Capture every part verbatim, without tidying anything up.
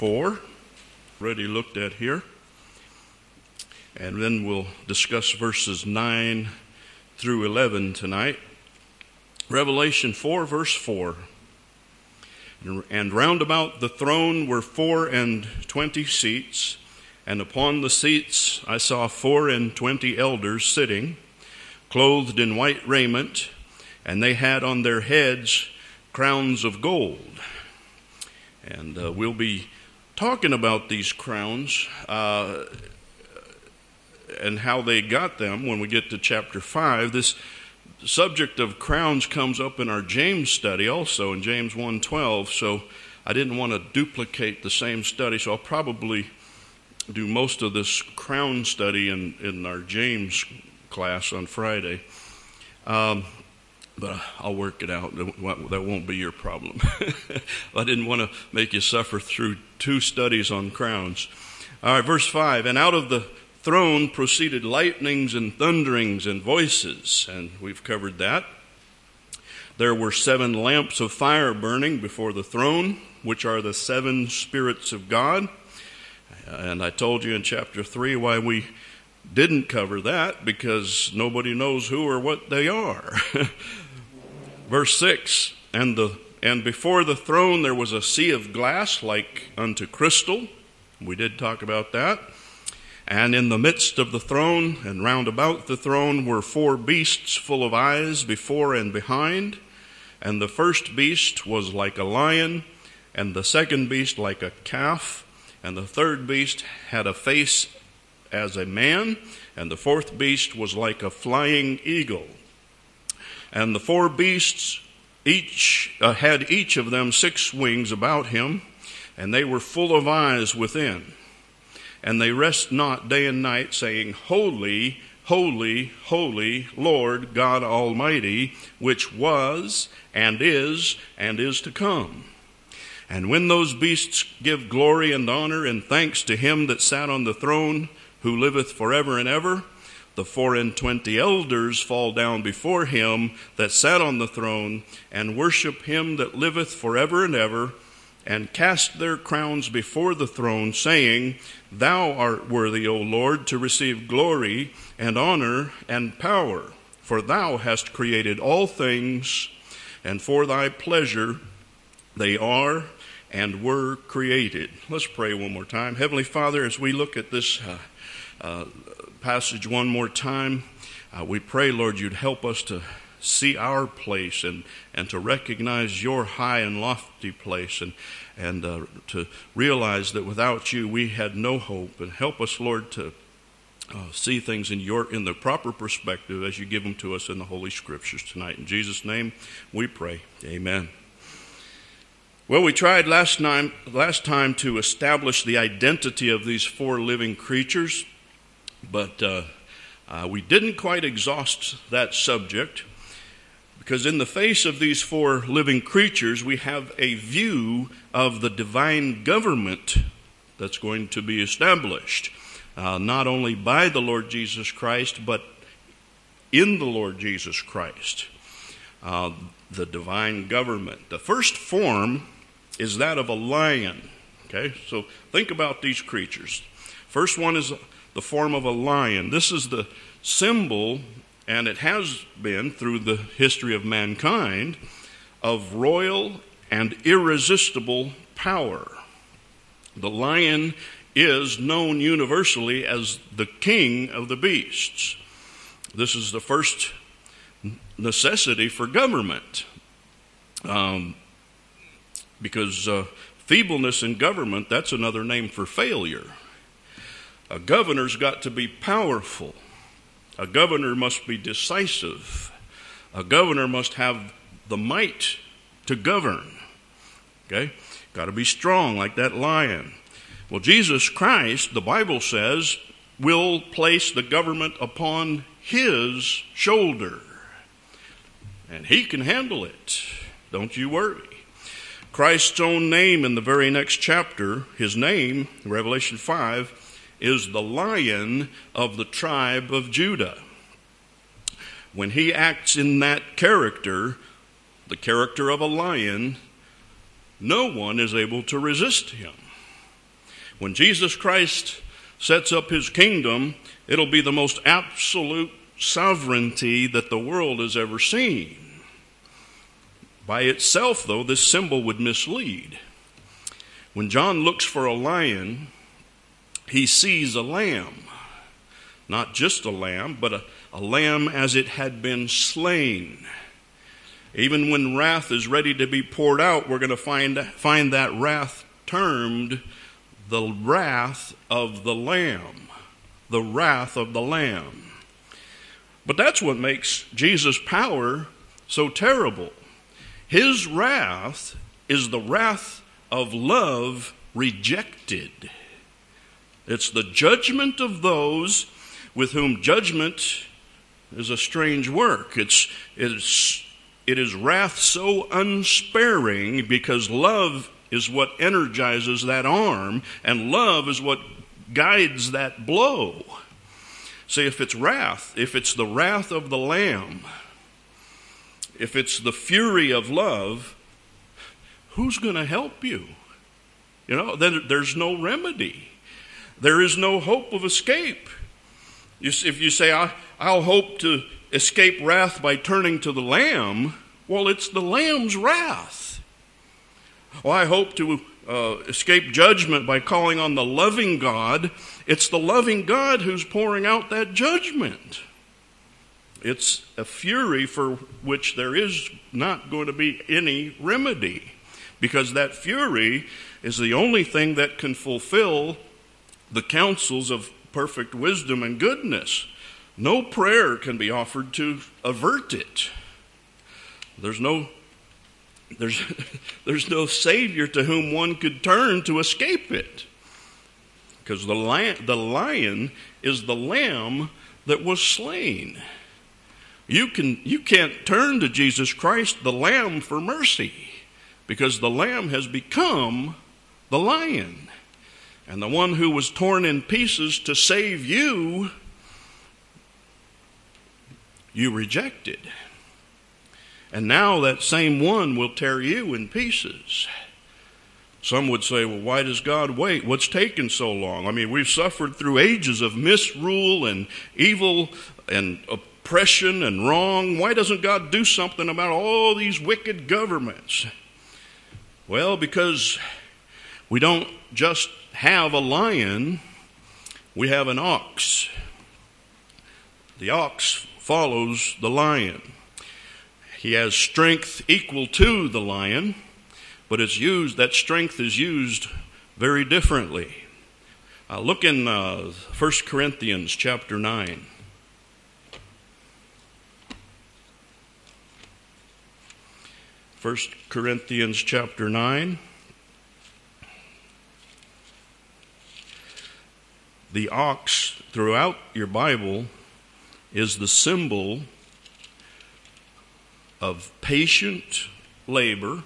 four, already looked at here. And then we'll discuss verses nine through eleven tonight. Revelation four, verse four. And round about the throne were four and twenty seats, and upon the seats I saw four and twenty elders sitting, clothed in white raiment, and they had on their heads crowns of gold. And uh, we'll be talking about these crowns uh, and how they got them when we get to chapter five. This subject of crowns comes up in our James study also in James one twelve, so I didn't want to duplicate the same study, so I'll probably do most of this crown study in, in our James class on Friday. Um, but I'll work it out. That won't be your problem. I didn't want to make you suffer through two studies on crowns. All right, verse five, and out of the throne proceeded lightnings and thunderings and voices, and we've covered that. There were seven lamps of fire burning before the throne, which are the seven spirits of God. And I told you in chapter three why we didn't cover that, because nobody knows who or what they are. Verse six, and the and before the throne there was a sea of glass like unto crystal. We did talk about that. And in the midst of the throne and round about the throne were four beasts full of eyes before and behind. And the first beast was like a lion, and the second beast like a calf, and the third beast had a face as a man, and the fourth beast was like a flying eagle. And the four beasts each uh, had each of them six wings about him, and they were full of eyes within. And they rest not day and night, saying, Holy, holy, holy, Lord God Almighty, which was, and is, and is to come. And when those beasts give glory and honor and thanks to him that sat on the throne, who liveth forever and ever, the four and twenty elders fall down before him that sat on the throne, and worship him that liveth forever and ever, and cast their crowns before the throne, saying, Thou art worthy, O Lord, to receive glory and honor and power, for thou hast created all things, and for thy pleasure they are and were created. Let's pray one more time. Heavenly Father, as we look at this uh, uh, passage one more time, uh, we pray, Lord, you'd help us to see our place and, and to recognize your high and lofty place, and, and uh, to realize that without you we had no hope. And help us, Lord, to uh, see things in your in the proper perspective as you give them to us in the Holy Scriptures tonight. In Jesus' name we pray. Amen. Well, we tried last time, last time to establish the identity of these four living creatures, but uh, uh, we didn't quite exhaust that subject. Because in the face of these four living creatures, we have a view of the divine government that's going to be established, uh, not only by the Lord Jesus Christ, but in the Lord Jesus Christ, uh, the divine government. The first form is that of a lion. Okay, so think about these creatures. First one is the form of a lion. This is the symbol, and it has been through the history of mankind, of royal and irresistible power. The lion is known universally as the king of the beasts. This is the first necessity for government, um, because uh, feebleness in government, that's another name for failure. A governor's got to be powerful. A governor must be decisive. A governor must have the might to govern. Okay? Got to be strong like that lion. Well, Jesus Christ, the Bible says, will place the government upon his shoulder. And he can handle it. Don't you worry. Christ's own name in the very next chapter, his name, Revelation five, is the Lion of the tribe of Judah. When he acts in that character, the character of a lion, no one is able to resist him. When Jesus Christ sets up his kingdom, it'll be the most absolute sovereignty that the world has ever seen. By itself, though, this symbol would mislead. When John looks for a lion, he sees a lamb. Not just a lamb, but a, a lamb as it had been slain. Even when wrath is ready to be poured out, we're going to find, find that wrath termed the wrath of the Lamb. The wrath of the Lamb. But that's what makes Jesus' power so terrible. His wrath is the wrath of love rejected. It's the judgment of those with whom judgment is a strange work. It's, it's, it is wrath so unsparing because love is what energizes that arm, and love is what guides that blow. See, if it's wrath, if it's the wrath of the Lamb, if it's the fury of love, who's going to help you? You know, then there's no remedy. There is no hope of escape. You see, if you say, I, I'll hope to escape wrath by turning to the Lamb, well, it's the Lamb's wrath. Well, I hope to uh, escape judgment by calling on the loving God. It's the loving God who's pouring out that judgment. It's a fury for which there is not going to be any remedy, because that fury is the only thing that can fulfill the counsels of perfect wisdom and goodness. No prayer can be offered to avert it. There's no There's, there's no Savior to whom one could turn to escape it. Because the lion, the lion is the lamb that was slain. You, can, you can't turn to Jesus Christ, the lamb, for mercy. Because the lamb has become the lion. And the one who was torn in pieces to save you, you rejected. And now that same one will tear you in pieces. Some would say, well, why does God wait? What's taken so long? I mean, we've suffered through ages of misrule and evil and oppression and wrong. Why doesn't God do something about all these wicked governments? Well, because we don't just have a lion, we have an ox. The ox follows the lion. He has strength equal to the lion, but it's used, that strength is used very differently. Uh, look in uh, First Corinthians chapter nine. First Corinthians chapter nine. The ox throughout your Bible is the symbol of patient labor,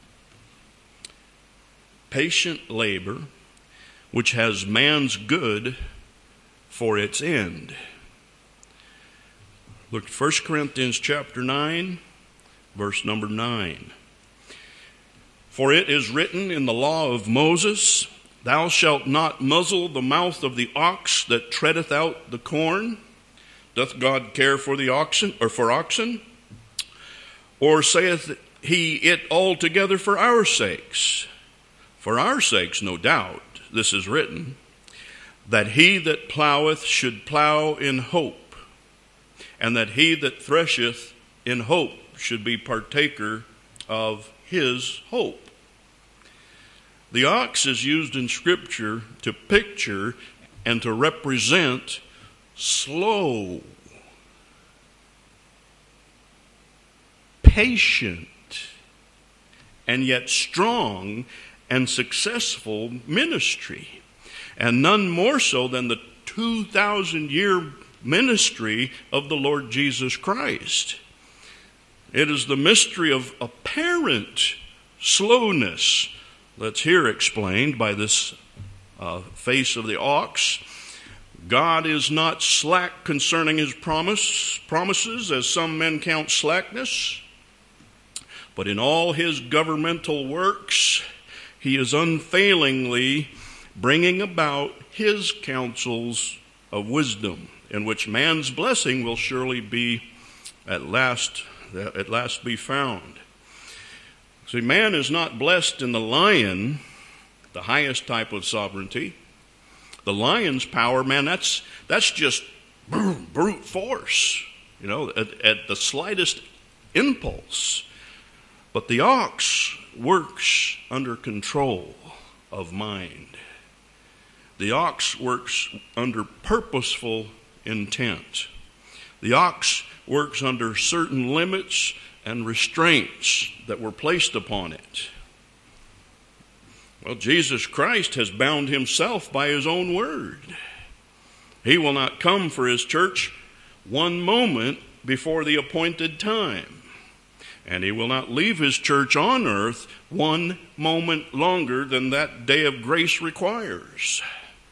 patient labor, which has man's good for its end. Look at First Corinthians chapter nine, verse number nine. For it is written in the law of Moses, thou shalt not muzzle the mouth of the ox that treadeth out the corn. Doth God care for the oxen, or for oxen? Or saith he it altogether for our sakes? For our sakes, no doubt, this is written, that he that ploweth should plow in hope, and that he that thresheth in hope should be partaker of his hope. The ox is used in Scripture to picture and to represent slow, patient, and yet strong and successful ministry. And none more so than the two thousand year ministry of the Lord Jesus Christ. It is the mystery of apparent slowness that's here explained by this uh, face of the ox. God is not slack concerning his promise, promises, as some men count slackness. But in all his governmental works, he is unfailingly bringing about his counsels of wisdom, in which man's blessing will surely be at last, at last be found. See, man is not blessed in the lion, the highest type of sovereignty. The lion's power, man, that's that's just brute force, you know, at, at the slightest impulse. But the ox works under control of mind. The ox works under purposeful intent. The ox works under certain limits and restraints that were placed upon it. Well, Jesus Christ has bound himself by his own word. He will not come for his church one moment before the appointed time. And he will not leave his church on earth one moment longer than that day of grace requires.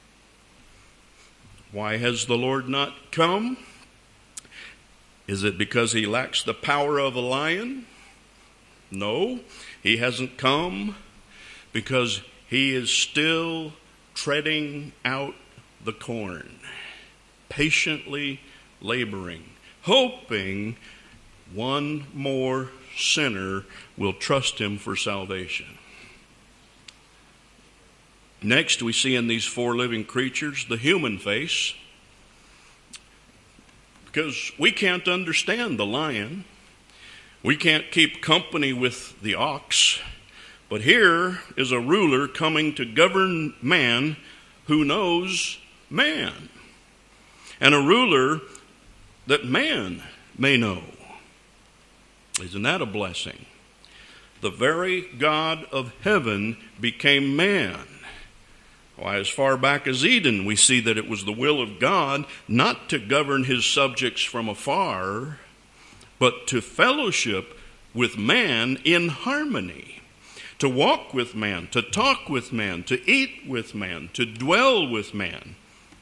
Why has the Lord not come? Is it because he lacks the power of a lion? No, he hasn't come because he is still treading out the corn, patiently laboring, hoping one more sinner will trust him for salvation. Next, we see in these four living creatures the human face, because we can't understand the lion. We can't keep company with the ox. But here is a ruler coming to govern man who knows man, and a ruler that man may know. Isn't that a blessing? The very God of heaven became man. Why, as far back as Eden, we see that it was the will of God not to govern his subjects from afar, but to fellowship with man in harmony, to walk with man, to talk with man, to eat with man, to dwell with man.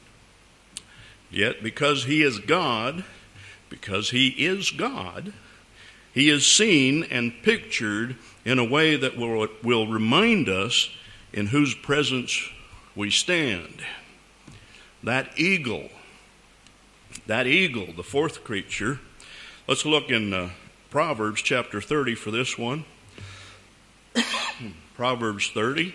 Yet because he is God, because he is God, he is seen and pictured in a way that will, will remind us in whose presence we stand. That eagle, that eagle, the fourth creature. Let's look in uh, Proverbs chapter thirty for this one. Proverbs thirty.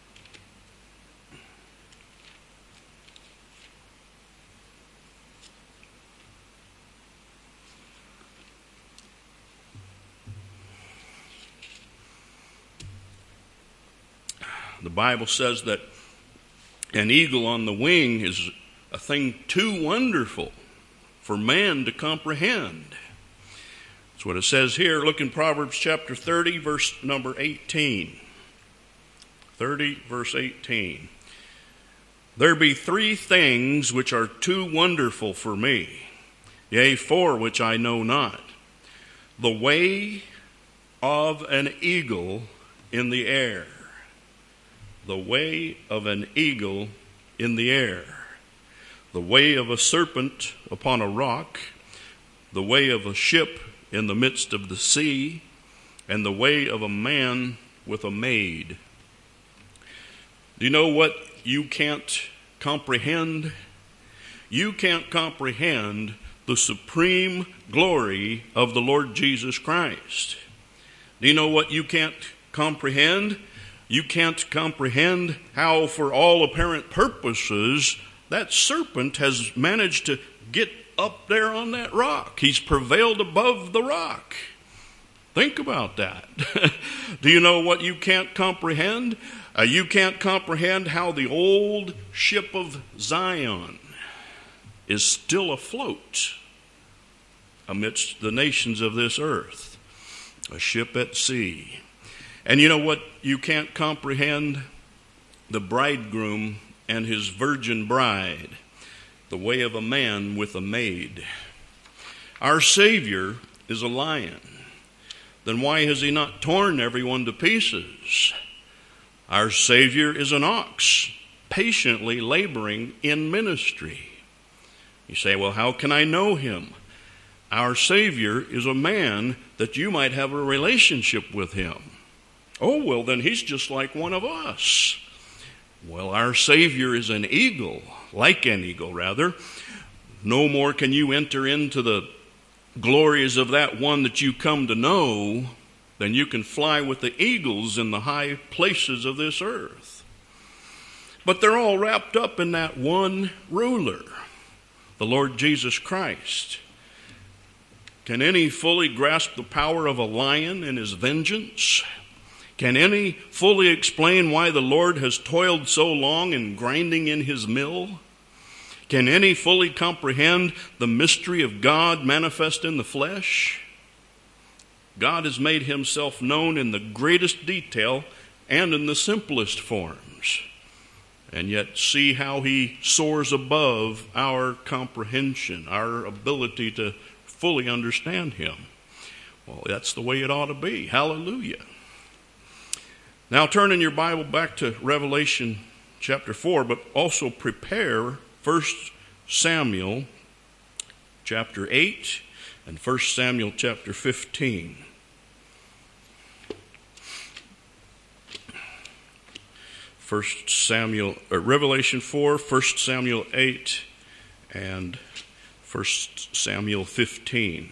The Bible says that an eagle on the wing is a thing too wonderful for man to comprehend. That's what it says here. Look in Proverbs chapter thirty, verse number eighteen. thirty, verse eighteen. There be three things which are too wonderful for me, yea, four which I know not. The way of an eagle in the air. The way of an eagle in the air. The way of a serpent upon a rock. The way of a ship in the midst of the sea. And the way of a man with a maid. Do you know what you can't comprehend? You can't comprehend the supreme glory of the Lord Jesus Christ. Do you know what you can't comprehend? You can't comprehend how, for all apparent purposes, that serpent has managed to get up there on that rock. He's prevailed above the rock. Think about that. Do you know what you can't comprehend? Uh, you can't comprehend how the old ship of Zion is still afloat amidst the nations of this earth. A ship at sea. And you know what you can't comprehend? The bridegroom and his virgin bride. The way of a man with a maid. Our Savior is a lion. Then why has he not torn everyone to pieces? Our Savior is an ox, patiently laboring in ministry. You say, well, how can I know him? Our Savior is a man that you might have a relationship with him. Oh, well, then he's just like one of us. Well, our Savior is an eagle, like an eagle, rather. No more can you enter into the glories of that one that you come to know than you can fly with the eagles in the high places of this earth. But they're all wrapped up in that one ruler, the Lord Jesus Christ. Can any fully grasp the power of a lion and his vengeance? Can any fully explain why the Lord has toiled so long in grinding in his mill? Can any fully comprehend the mystery of God manifest in the flesh? God has made himself known in the greatest detail and in the simplest forms. And yet see how he soars above our comprehension, our ability to fully understand him. Well, that's the way it ought to be. Hallelujah. Now turn in your Bible back to Revelation chapter four, but also prepare First Samuel chapter eight and First Samuel chapter fifteen. First Samuel, or Revelation four, First Samuel eight, and First Samuel fifteen.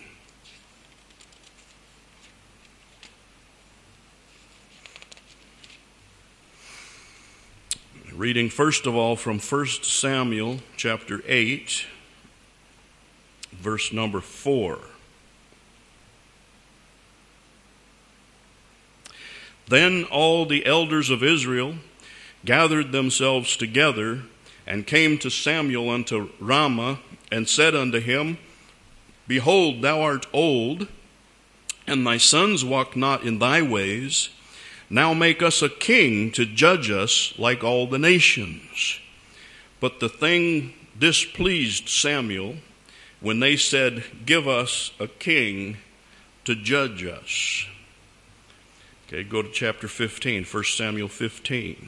Reading first of all from First Samuel chapter eight, verse number four. Then all the elders of Israel gathered themselves together and came to Samuel unto Ramah and said unto him, Behold, thou art old, and thy sons walk not in thy ways. Now make us a king to judge us like all the nations. But the thing displeased Samuel when they said, Give us a king to judge us. Okay, go to chapter fifteen, First Samuel fifteen.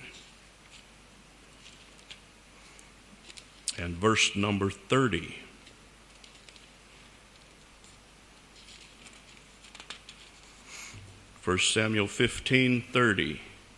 And verse number thirty. First Samuel fifteen thirty.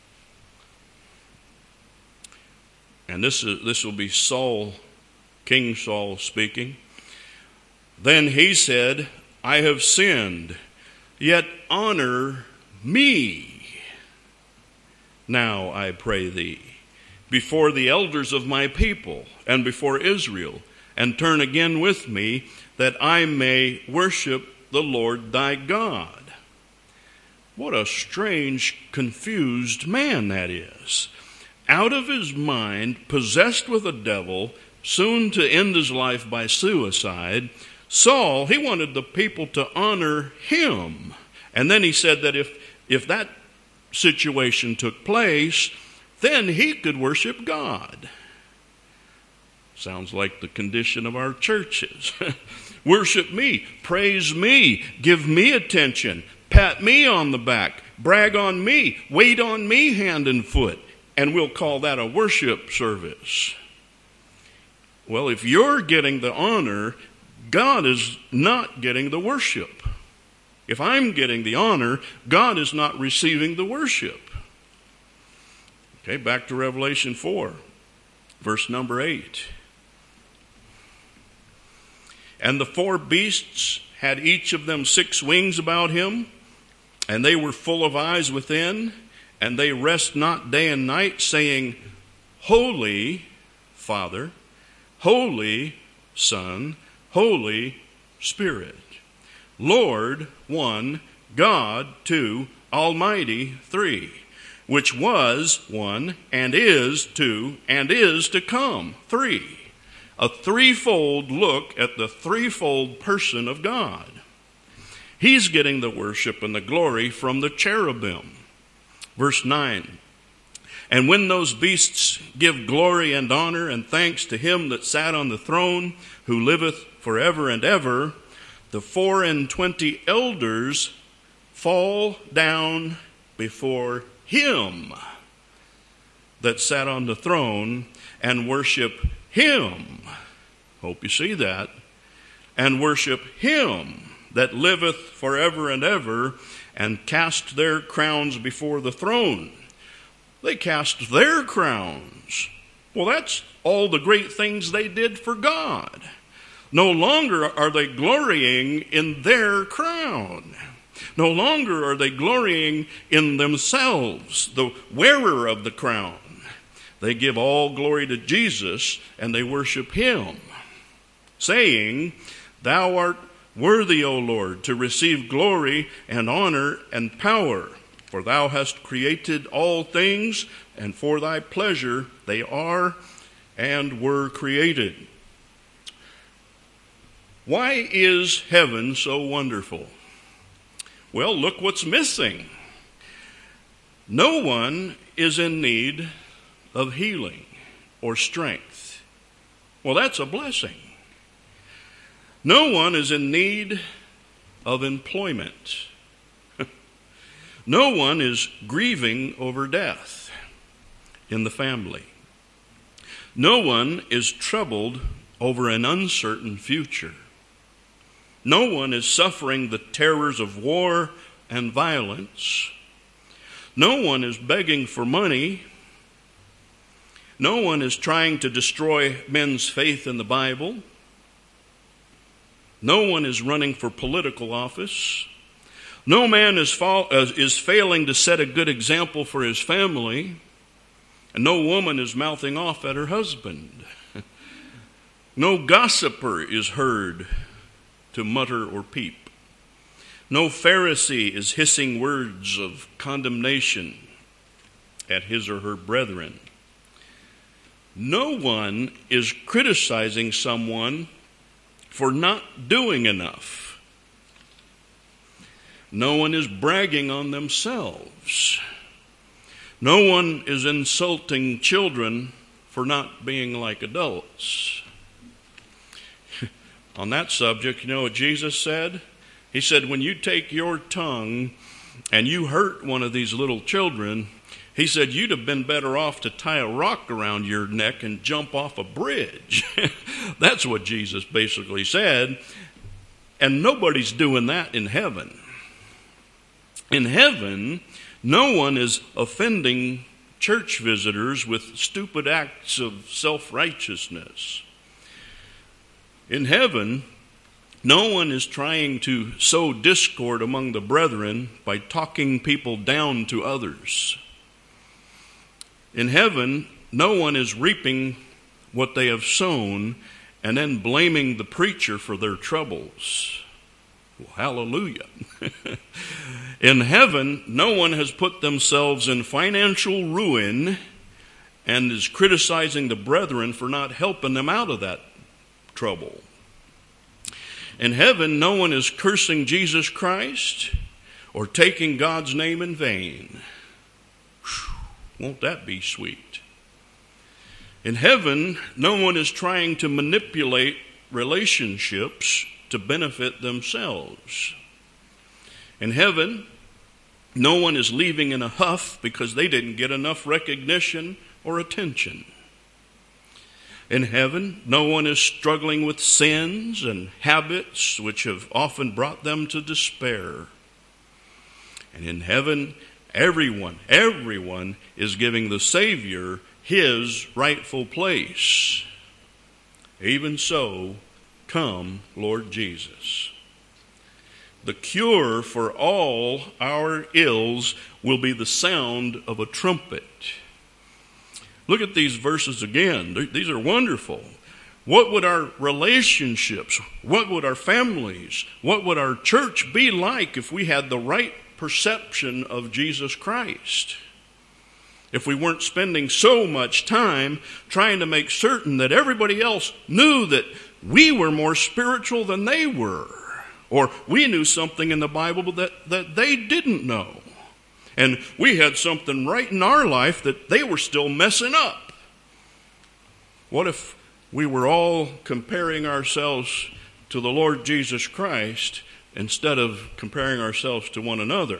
And this is this will be Saul, King Saul speaking. Then he said, I have sinned, yet honor me. Now I pray thee, before the elders of my people and before Israel, and turn again with me, that I may worship the Lord thy God. What a strange, confused man that is. Out of his mind, possessed with a devil, soon to end his life by suicide, Saul, he wanted the people to honor him. And then he said that if, if that situation took place, then he could worship God. Sounds like the condition of our churches. Worship me, praise me, give me attention, pat me on the back, brag on me, wait on me hand and foot, and we'll call that a worship service. Well, if you're getting the honor, God is not getting the worship. If I'm getting the honor, God is not receiving the worship. Okay, back to Revelation four, verse number eight. And the four beasts had each of them six wings about him, and they were full of eyes within, and they rest not day and night, saying, Holy Father, Holy Son, Holy Spirit, Lord, one, God, two, Almighty, three, which was one, and is two, and is to come, three. A threefold look at the threefold person of God. He's getting the worship and the glory from the cherubim. Verse nine. And when those beasts give glory and honor and thanks to him that sat on the throne, who liveth forever and ever, the four and twenty elders fall down before him that sat on the throne and worship him. Hope you see that. And worship him that liveth forever and ever, and cast their crowns before the throne. they cast their crowns. Well, that's all the great things they did for God. No longer are they glorying in their crown. No longer are they glorying in themselves, the wearer of the crown. They give all glory to Jesus, and they worship him, saying, "Thou art worthy, O Lord, to receive glory and honor and power. For thou hast created all things, and for thy pleasure they are and were created." Why is heaven so wonderful? Well, look what's missing. No one is in need of healing or strength. Well, that's a blessing. No one is in need of employment. No one is grieving over death in the family. No one is troubled over an uncertain future. No one is suffering the terrors of war and violence. No one is begging for money. No one is trying to destroy men's faith in the Bible. No one is running for political office. No man is, fall, uh, is failing to set a good example for his family. And no woman is mouthing off at her husband. No gossiper is heard to mutter or peep. No Pharisee is hissing words of condemnation at his or her brethren. No one is criticizing someone for not doing enough. No one is bragging on themselves. No one is insulting children for not being like adults. On that subject, you know what Jesus said? He said, when you take your tongue and you hurt one of these little children, he said, you'd have been better off to tie a rock around your neck and jump off a bridge. That's what Jesus basically said. And nobody's doing that in heaven. In heaven, no one is offending church visitors with stupid acts of self-righteousness. In heaven, no one is trying to sow discord among the brethren by talking people down to others. In heaven, no one is reaping what they have sown and then blaming the preacher for their troubles. Well, hallelujah. In heaven, no one has put themselves in financial ruin and is criticizing the brethren for not helping them out of that trouble. In heaven, no one is cursing Jesus Christ or taking God's name in vain. Whew, won't that be sweet? In heaven, no one is trying to manipulate relationships to benefit themselves. In heaven, no one is leaving in a huff because they didn't get enough recognition or attention. In heaven, no one is struggling with sins and habits which have often brought them to despair. And in heaven, everyone, everyone is giving the Savior his rightful place. Even so, come, Lord Jesus. The cure for all our ills will be the sound of a trumpet. Look at these verses again. These are wonderful. What would our relationships, what would our families, what would our church be like if we had the right perception of Jesus Christ? If we weren't spending so much time trying to make certain that everybody else knew that we were more spiritual than they were, or we knew something in the Bible that, that they didn't know. And we had something right in our life that they were still messing up. What if we were all comparing ourselves to the Lord Jesus Christ instead of comparing ourselves to one another?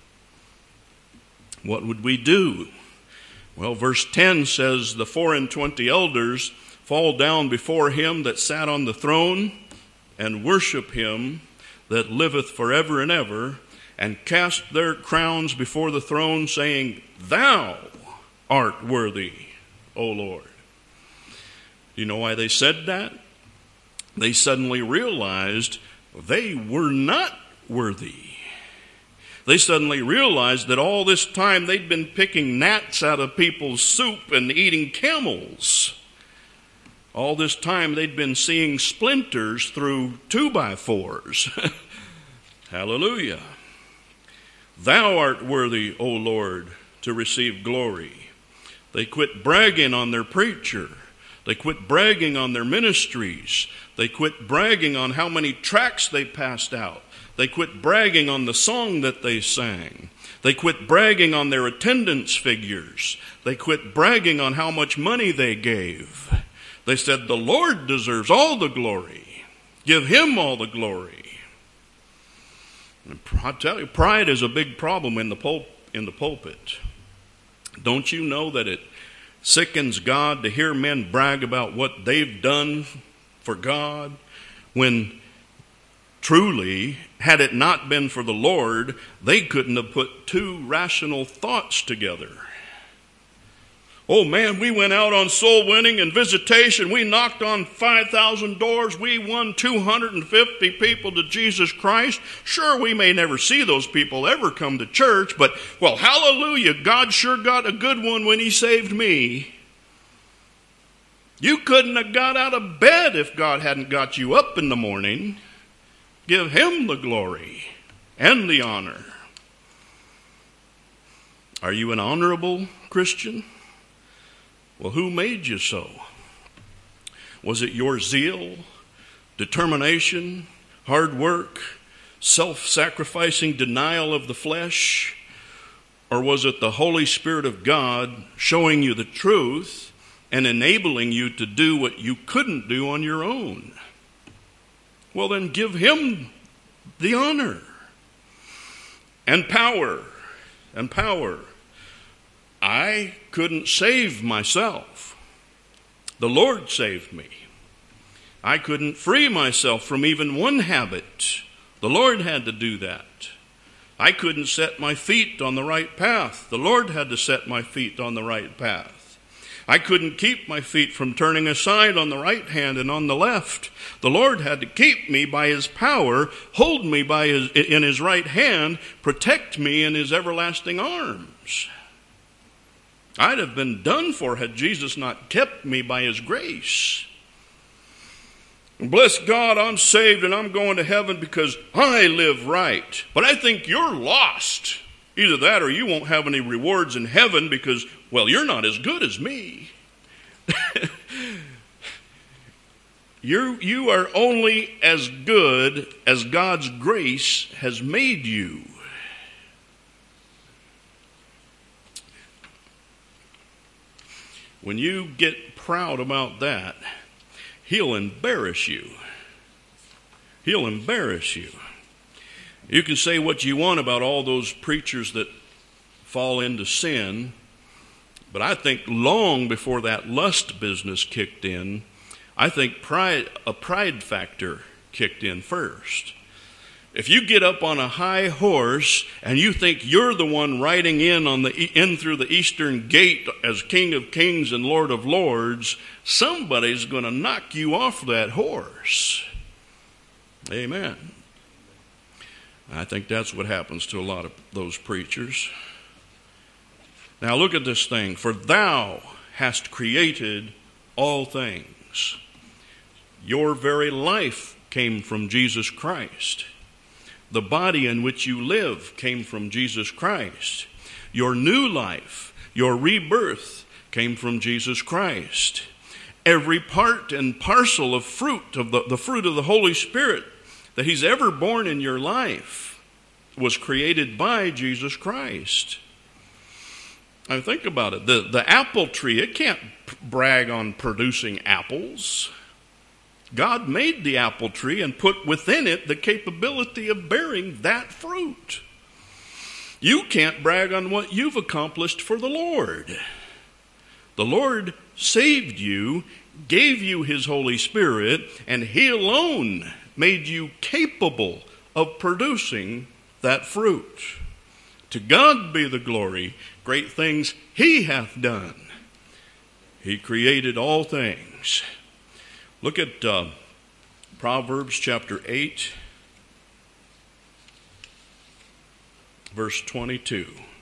What would we do? Well, verse ten says, the four and twenty elders fall down before him that sat on the throne and worship him that liveth forever and ever, and cast their crowns before the throne, saying, Thou art worthy, O Lord. Do you know why they said that? They suddenly realized they were not worthy. They suddenly realized that all this time they'd been picking gnats out of people's soup and eating camels. All this time they'd been seeing splinters through two-by-fours. Hallelujah. Thou art worthy, O Lord, to receive glory. They quit bragging on their preacher. They quit bragging on their ministries. They quit bragging on how many tracts they passed out. They quit bragging on the song that they sang. They quit bragging on their attendance figures. They quit bragging on how much money they gave. They said, the Lord deserves all the glory. Give him all the glory. And I tell you, pride is a big problem in the pul- in the pulpit. Don't you know that it sickens God to hear men brag about what they've done for God, when truly, had it not been for the Lord, they couldn't have put two rational thoughts together. Oh man, we went out on soul winning and visitation. We knocked on five thousand doors. We won two hundred fifty people to Jesus Christ. Sure, we may never see those people ever come to church, but, well, hallelujah, God sure got a good one when he saved me. You couldn't have got out of bed if God hadn't got you up in the morning. Give him the glory and the honor. Are you an honorable Christian? Well, who made you so? Was it your zeal, determination, hard work, self-sacrificing denial of the flesh? Or was it the Holy Spirit of God showing you the truth and enabling you to do what you couldn't do on your own? Well, then give him the honor and power and power. I couldn't save myself. The Lord saved me. I couldn't free myself from even one habit. The Lord had to do that. I couldn't set my feet on the right path. The Lord had to set my feet on the right path. I couldn't keep my feet from turning aside on the right hand and on the left. The Lord had to keep me by his power, hold me by his, in his right hand, protect me in his everlasting arms. I'd have been done for had Jesus not kept me by his grace. Bless God, I'm saved and I'm going to heaven because I live right. But I think you're lost. Either that or you won't have any rewards in heaven because, well, you're not as good as me. You're, you are only as good as God's grace has made you. When you get proud about that, he'll embarrass you. He'll embarrass you. You can say what you want about all those preachers that fall into sin, but I think long before that lust business kicked in, I think pride, a pride factor kicked in first. If you get up on a high horse and you think you're the one riding in on the in through the eastern gate as King of Kings and Lord of Lords, somebody's going to knock you off that horse. Amen. I think that's what happens to a lot of those preachers. Now look at this thing. For thou hast created all things. Your very life came from Jesus Christ. The body in which you live came from Jesus Christ. Your new life, your rebirth, came from Jesus Christ. Every part and parcel of fruit, of the, the fruit of the Holy Spirit that he's ever born in your life was created by Jesus Christ. I think about it. The, the apple tree, it can't brag on producing apples. God made the apple tree and put within it the capability of bearing that fruit. You can't brag on what you've accomplished for the Lord. The Lord saved you, gave you his Holy Spirit, and he alone made you capable of producing that fruit. To God be the glory. great things he hath done. He created all things. Look at uh, Proverbs chapter eight, verse twenty-two.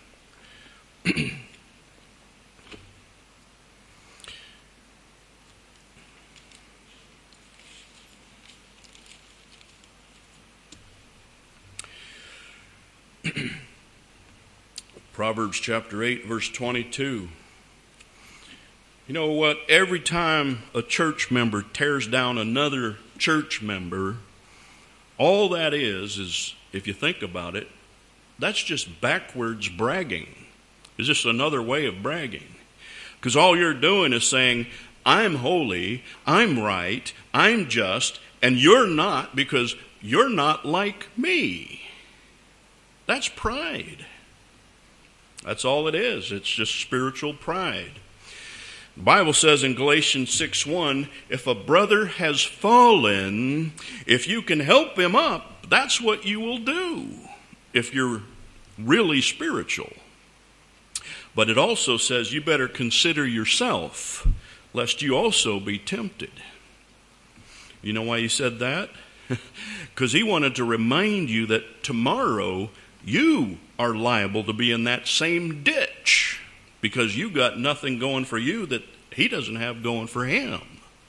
Proverbs chapter eight, verse twenty-two. You know what? Every time a church member tears down another church member, all that is, is, if you think about it, that's just backwards bragging. It's just another way of bragging. Because all you're doing is saying, I'm holy, I'm right, I'm just, and you're not because you're not like me. That's pride. That's all it is. It's just spiritual pride. The Bible says in Galatians six one, if a brother has fallen, if you can help him up, that's what you will do if you're really spiritual. But it also says you better consider yourself, lest you also be tempted. You know why he said that? Because he wanted to remind you that tomorrow you are liable to be in that same ditch because you got nothing going for you that he doesn't have going for him.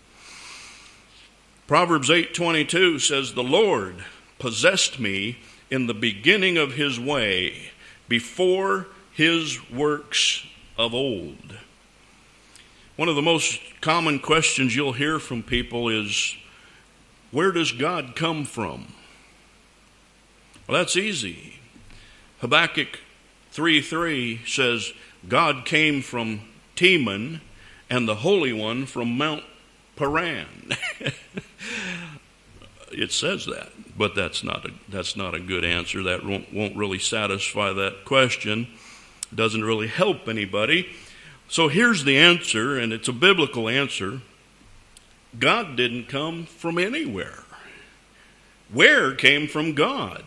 Proverbs eight twenty-two says, the Lord possessed me in the beginning of his way, before his works of old. One of the most common questions you'll hear from people is, where does God come from? Well, that's easy. Habakkuk three three says, God came from Teman and the Holy One from Mount Paran. It says that, but that's not a, that's not a good answer. That won't, won't really satisfy that question. It doesn't really help anybody. So here's the answer, and it's a biblical answer. God didn't come from anywhere. Where came from God?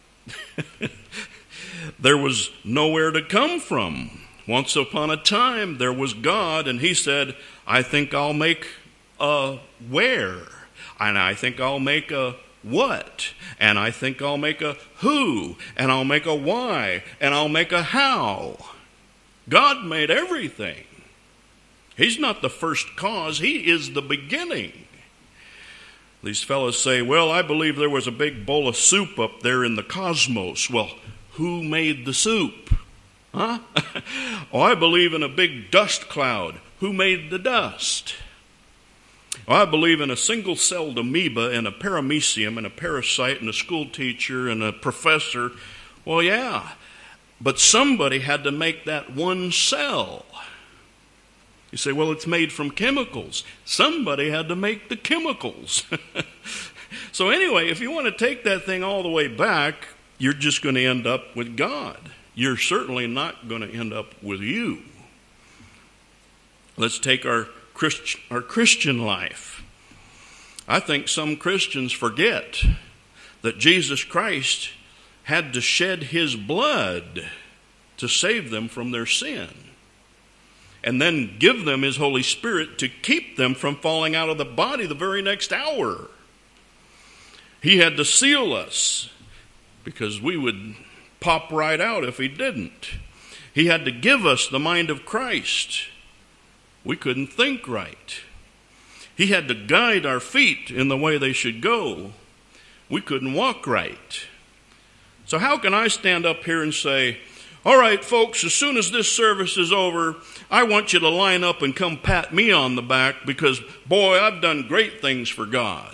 There was nowhere to come from. Once upon a time, there was God, and he said, I think I'll make a where, and I think I'll make a what, and I think I'll make a who, and I'll make a why, and I'll make a how. God made everything. He's not the first cause. He is the beginning. These fellows say, well, I believe there was a big bowl of soup up there in the cosmos. Well, who made the soup? Huh? Oh, I believe in a big dust cloud. Who made the dust? Oh, I believe in a single-celled amoeba and a paramecium and a parasite and a school teacher and a professor. Well, yeah, but somebody had to make that one cell. You say, well, it's made from chemicals. Somebody had to make the chemicals. So anyway, if you want to take that thing all the way back, you're just going to end up with God. You're certainly not going to end up with you. Let's take our Christ, our Christian life. I think some Christians forget that Jesus Christ had to shed his blood to save them from their sin, and then give them his Holy Spirit to keep them from falling out of the body the very next hour. He had to seal us because we would pop right out if he didn't. He had to give us the mind of Christ. We couldn't think right. He had to guide our feet in the way they should go. We couldn't walk right. So how can I stand up here and say, all right, folks, as soon as this service is over, I want you to line up and come pat me on the back because, boy, I've done great things for God.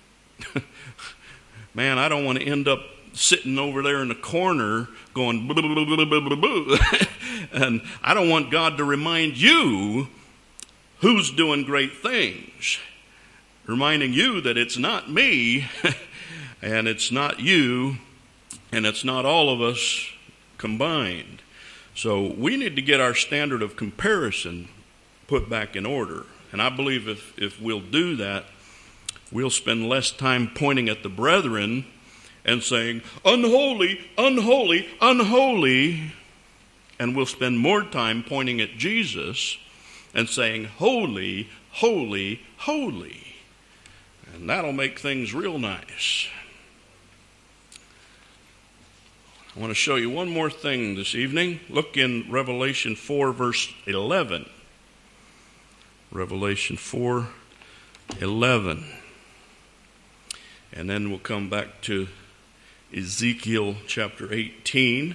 Man, I don't want to end up sitting over there in the corner going, blah, blah, blah, blah, blah, blah. And I don't want God to remind you who's doing great things. Reminding you that it's not me, and it's not you, and it's not all of us combined. So we need to get our standard of comparison put back in order. And I believe if, if we'll do that, we'll spend less time pointing at the brethren and saying, unholy, unholy, unholy. and we'll spend more time pointing at Jesus and saying, holy, holy, holy. And that'll make things real nice. I want to show you one more thing this evening. Look in Revelation four, verse eleven. Revelation four, eleven. And then we'll come back to Ezekiel chapter eighteen.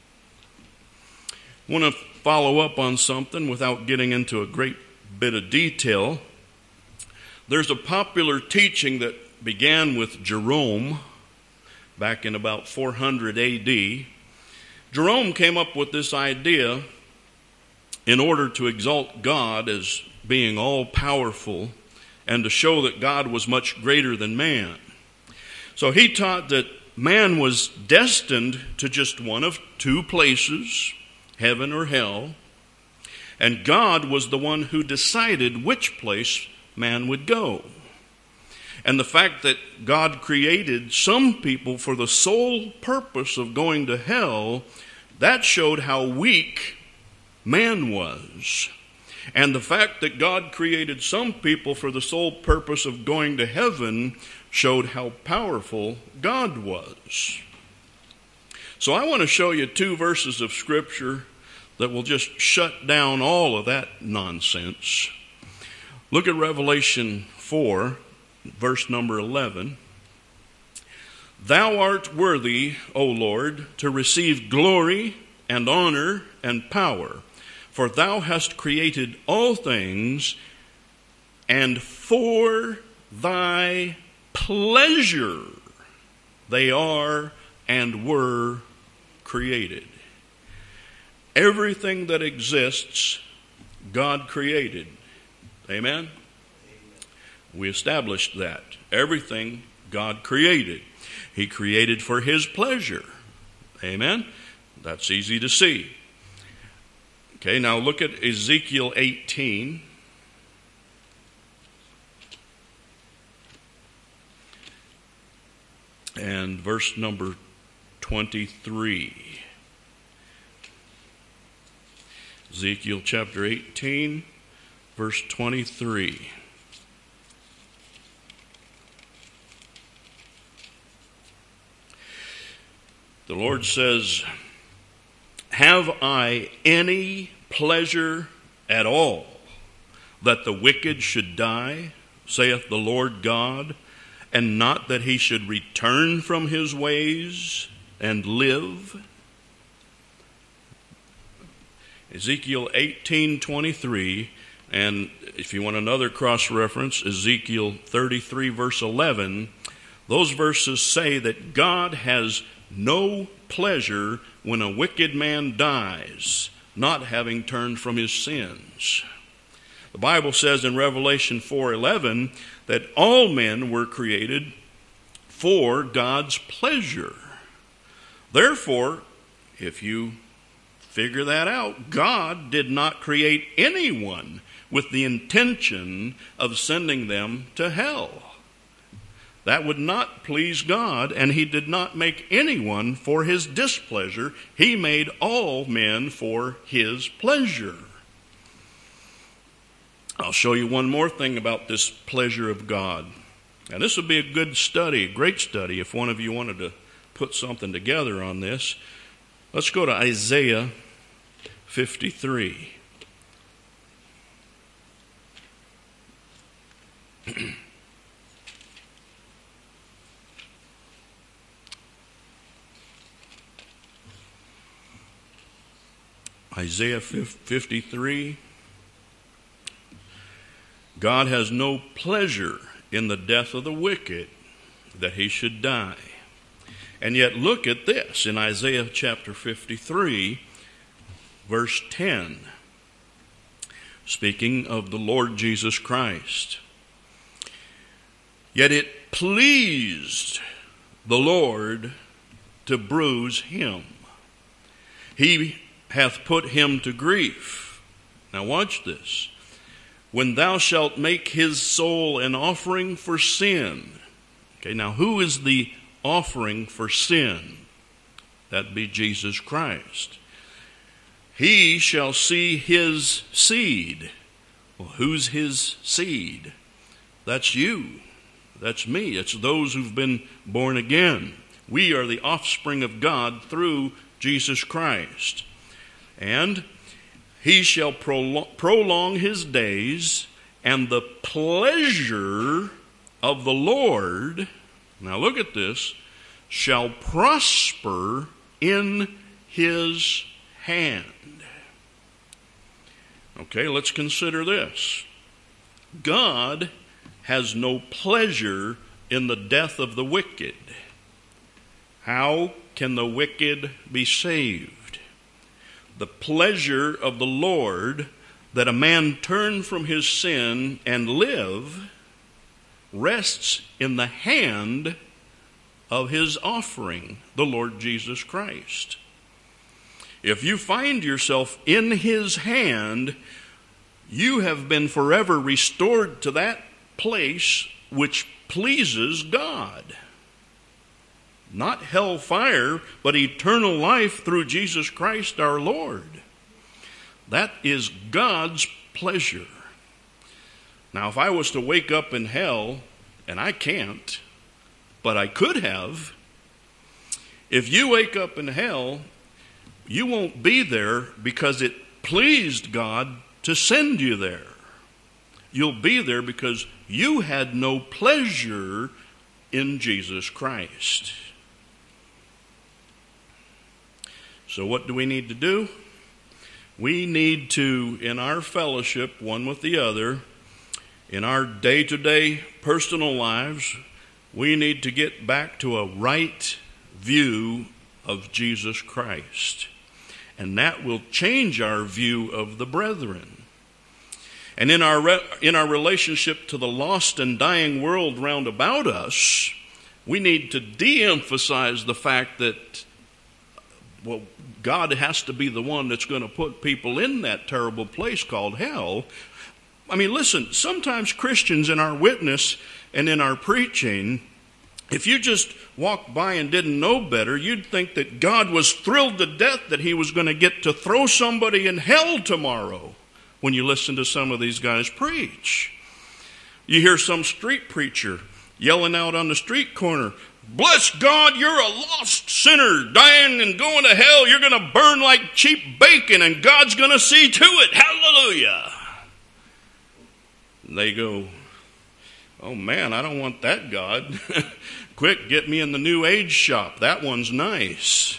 I want to follow up on something without getting into a great bit of detail. There's a popular teaching that began with Jerome back in about four hundred A D. Jerome came up with this idea in order to exalt God as being all-powerful and to show that God was much greater than man. So he taught that man was destined to just one of two places, heaven or hell, and God was the one who decided which place man would go. And the fact that God created some people for the sole purpose of going to hell, that showed how weak man was. And the fact that God created some people for the sole purpose of going to heaven showed how powerful God was. So I want to show you two verses of Scripture that will just shut down all of that nonsense. Look at Revelation four, verse number eleven. Thou art worthy, O Lord, to receive glory and honor and power, for thou hast created all things, and for thy pleasure they are and were created. Everything that exists, God created. Amen? We established that. Everything God created. He created for His pleasure. Amen? That's easy to see. Okay, now look at Ezekiel eighteen. And verse number twenty-three. Ezekiel chapter eighteen, verse twenty-three. The Lord says, have I any pleasure at all that the wicked should die, saith the Lord God, and not that he should return from his ways and live? Ezekiel eighteen twenty-three, and if you want another cross-reference, Ezekiel thirty-three, verse eleven, those verses say that God has no pleasure when a wicked man dies, not having turned from his sins. The Bible says in Revelation four eleven that all men were created for God's pleasure. Therefore, if you figure that out, God did not create anyone with the intention of sending them to hell. That would not please God, and He did not make anyone for His displeasure. He made all men for His pleasure. I'll show you one more thing about this pleasure of God. Now, this would be a good study, a great study, if one of you wanted to put something together on this. Let's go to Isaiah fifty-three. Isaiah fifty-three. God has no pleasure in the death of the wicked, that he should die. And yet look at this in Isaiah chapter fifty-three, verse ten. Speaking of the Lord Jesus Christ. Yet it pleased the Lord to bruise him. He hath put him to grief. Now watch this. When thou shalt make his soul an offering for sin. Okay, now who is the offering for sin? That'd be Jesus Christ. he shall see his seed. Well, who's his seed? That's you. That's me. It's those who've been born again. We are the offspring of God through Jesus Christ. And he shall prolong his days, and the pleasure of the Lord, now look at this, shall prosper in his hand. Okay, let's consider this. God has no pleasure in the death of the wicked. How can the wicked be saved? The pleasure of the Lord that a man turn from his sin and live rests in the hand of his offering, the Lord Jesus Christ. If you find yourself in his hand, you have been forever restored to that place which pleases God. Not hellfire, but eternal life through Jesus Christ our Lord. That is God's pleasure. Now, if I was to wake up in hell, and I can't, but I could have, if you wake up in hell, you won't be there because it pleased God to send you there. You'll be there because you had no pleasure in Jesus Christ. So what do we need to do? We need to, in our fellowship, one with the other, in our day-to-day personal lives, we need to get back to a right view of Jesus Christ. And that will change our view of the brethren. And in our re- in our relationship to the lost and dying world round about us, we need to de-emphasize the fact that, well, God has to be the one that's going to put people in that terrible place called hell. I mean, listen, sometimes Christians in our witness and in our preaching, if you just walked by and didn't know better, you'd think that God was thrilled to death that he was going to get to throw somebody in hell tomorrow when you listen to some of these guys preach. You hear some street preacher yelling out on the street corner, "Bless God, you're a lost sinner, dying and going to hell. You're going to burn like cheap bacon, and God's going to see to it. Hallelujah." And they go, "Oh man, I don't want that God. Quick, get me in the New Age shop. That one's nice."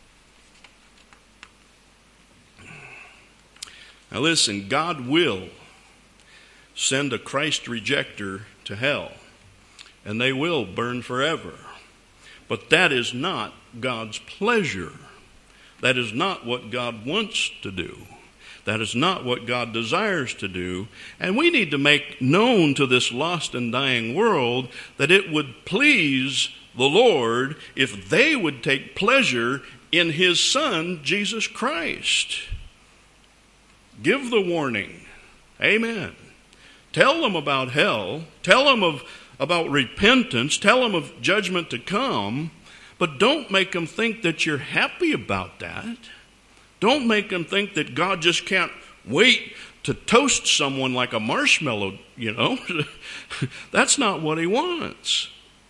Now listen, God will send a Christ rejecter to hell, and they will burn forever. But that is not God's pleasure. That is not what God wants to do. That is not what God desires to do. And we need to make known to this lost and dying world that it would please the Lord if they would take pleasure in his Son, Jesus Christ. Give the warning. Amen. Tell them about hell. Tell them of, about repentance. Tell them of judgment to come. But don't make them think that you're happy about that. Don't make them think that God just can't wait to toast someone like a marshmallow, you know. That's not what he wants.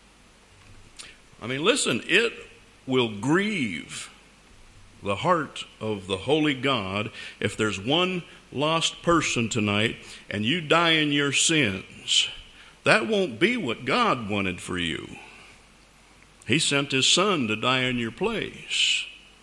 I mean, listen, it will grieve the heart of the holy God if there's one lost person tonight and you die in your sins. That won't be what God wanted for you. He sent his Son to die in your place.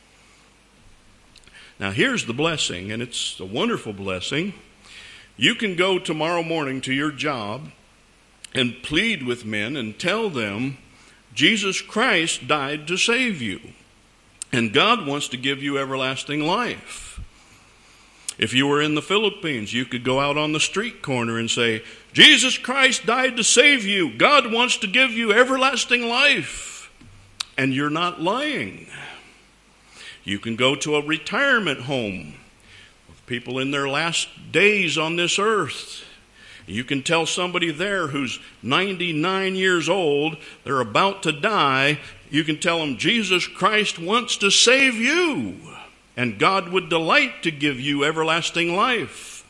Now here's the blessing, and it's a wonderful blessing. You can go tomorrow morning to your job and plead with men and tell them Jesus Christ died to save you, and God wants to give you everlasting life. If you were in the Philippines, you could go out on the street corner and say, Jesus Christ died to save you. God wants to give you everlasting life. And you're not lying. You can go to a retirement home with people in their last days on this earth. You can tell somebody there who's ninety-nine years old, they're about to die, you can tell them Jesus Christ wants to save you. and God would delight to give you everlasting life.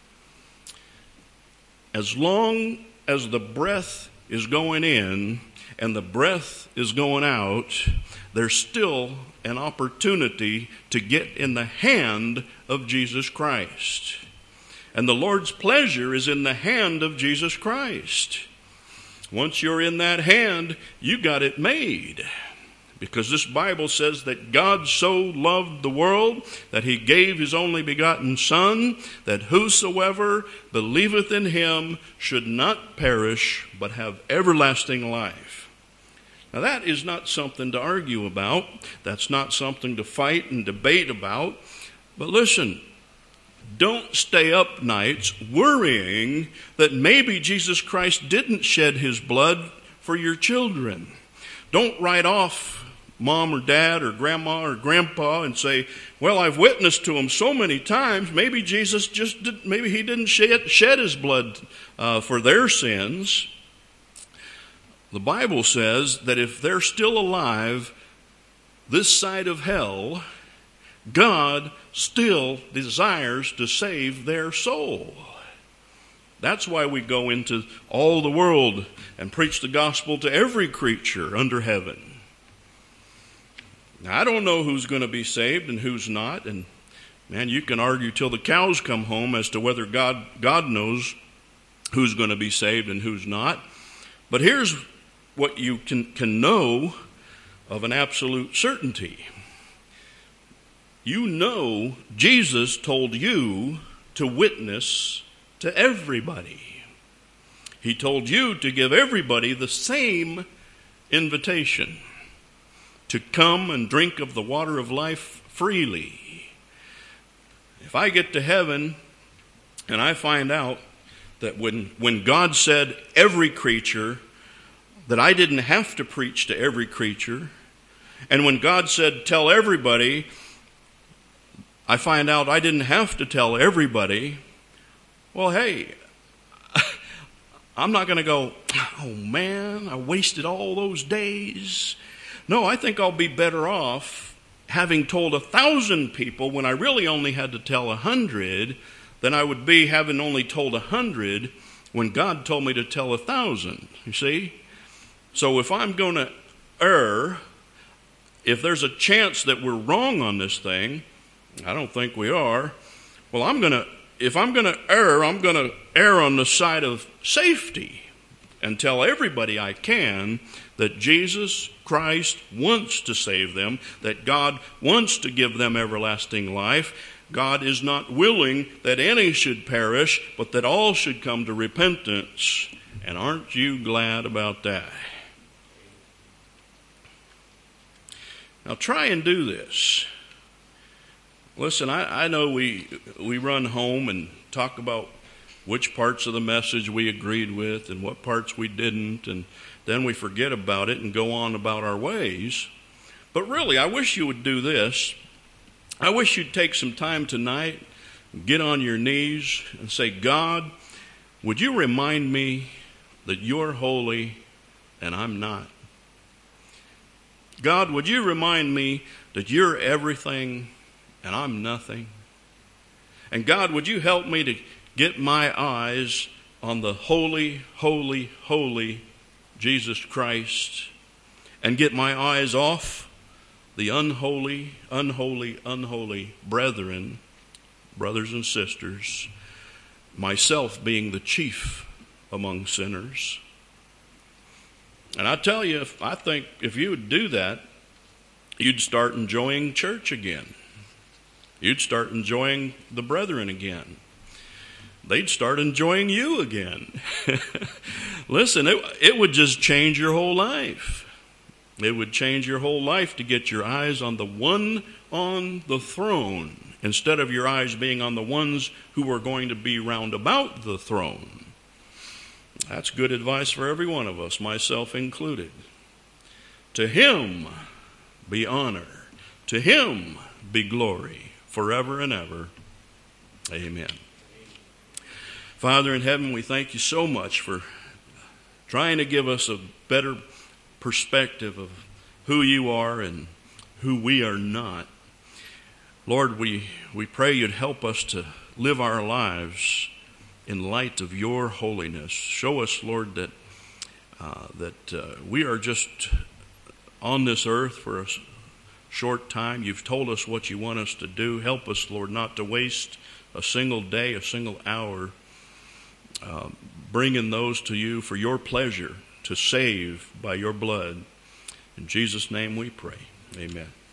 As long as the breath is going in and the breath is going out, there's still an opportunity to get in the hand of Jesus Christ. And the Lord's pleasure is in the hand of Jesus Christ. Once you're in that hand, you got it made. Because this Bible says that God so loved the world that he gave his only begotten Son, that whosoever believeth in him should not perish, but have everlasting life. Now that is not something to argue about. That's not something to fight and debate about. But listen, don't stay up nights worrying that maybe Jesus Christ didn't shed his blood for your children. Don't write off mom or dad or grandma or grandpa and say, well, I've witnessed to him so many times, maybe Jesus just did, maybe he didn't shed, shed his blood uh, for their sins. The Bible says that if they're still alive this side of hell, God still desires to save their soul. That's why we go into all the world and preach the gospel to every creature under heaven. Now, I don't know who's going to be saved and who's not, and man, you can argue till the cows come home as to whether God God knows who's going to be saved and who's not. But here's what you can, can know of an absolute certainty. You know Jesus told you to witness to everybody. He told you to give everybody the same invitation, to come and drink of the water of life freely. If I get to heaven and I find out that when, when God said every creature, that I didn't have to preach to every creature, and when God said tell everybody, I find out I didn't have to tell everybody, well, hey, I'm not going to go, oh man, I wasted all those days. No, I think I'll be better off having told a thousand people when I really only had to tell a hundred than I would be having only told a hundred when God told me to tell a thousand. You see? So if I'm going to err, if there's a chance that we're wrong on this thing, I don't think we are, well, I'm going to, if I'm going to err, I'm going to err on the side of safety and tell everybody I can that Jesus Christ wants to save them, that God wants to give them everlasting life. God is not willing that any should perish, but that all should come to repentance. And aren't you glad about that? Now try and do this. Listen, I, I know we we run home and talk about which parts of the message we agreed with and what parts we didn't, and then we forget about it and go on about our ways. But really, I wish you would do this. I wish you'd take some time tonight, get on your knees and say, God, would you remind me that you're holy and I'm not? God, would you remind me that you're everything and I'm nothing? And God, would you help me to get my eyes on the holy, holy, holy Jesus Christ and get my eyes off the unholy, unholy, unholy brethren, brothers and sisters, myself being the chief among sinners. And I tell you, if, I think if you would do that, you'd start enjoying church again. You'd start enjoying the brethren again. They'd start enjoying you again. Listen, it, it would just change your whole life. It would change your whole life to get your eyes on the one on the throne instead of your eyes being on the ones who are going to be round about the throne. That's good advice for every one of us, myself included. To him be honor. To him be glory forever and ever. Amen. Father in heaven, we thank you so much for trying to give us a better perspective of who you are and who we are not. Lord, we, we pray you'd help us to live our lives in light of your holiness. Show us, Lord, that uh, that uh, we are just on this earth for a short time. You've told us what you want us to do. Help us, Lord, not to waste a single day, a single hour, uh, bringing those to you for your pleasure, to save by your blood. In Jesus' name we pray. Amen.